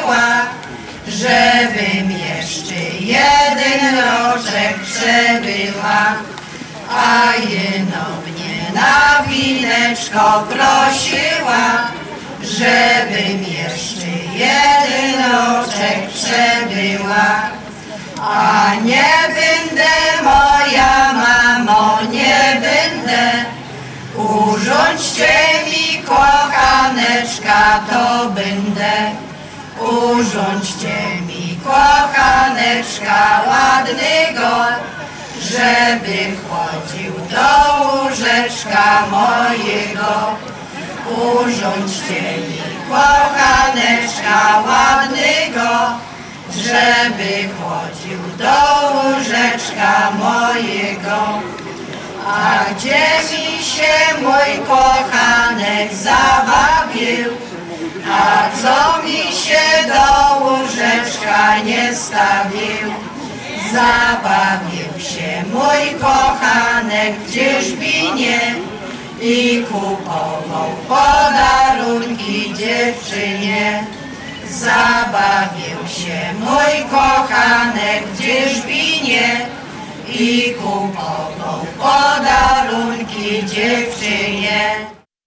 prosiła, żebym jeszcze jeden roczek przebyła, a jeno mnie na wineczko prosiła, żebym jeszcze jeden roczek przebyła. A nie będę, moja mamo, nie będę, urządźcie mi kochaneczka, to będę. Urządźcie mi kochaneczka ładnego, żeby chodził do łóżeczka mojego. Urządźcie mi kochaneczka ładnego, żeby chodził do łóżeczka mojego. A gdzie mi się mój kochanek zabawił, a co mi się do łóżeczka nie stawił? Zabawił się mój kochanek gdzieś w winie i kupował podarunki dziewczynie. Zabawił się mój kochanek gdzieś w winie i kupował podarunki dziewczynie.